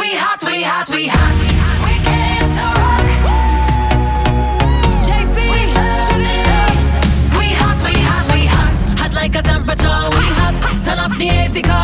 We hot, we hot, we hot. We came to rock. JC, we hot, we hot, we hot. Hot like a temperature. We hot. Turn up the AC.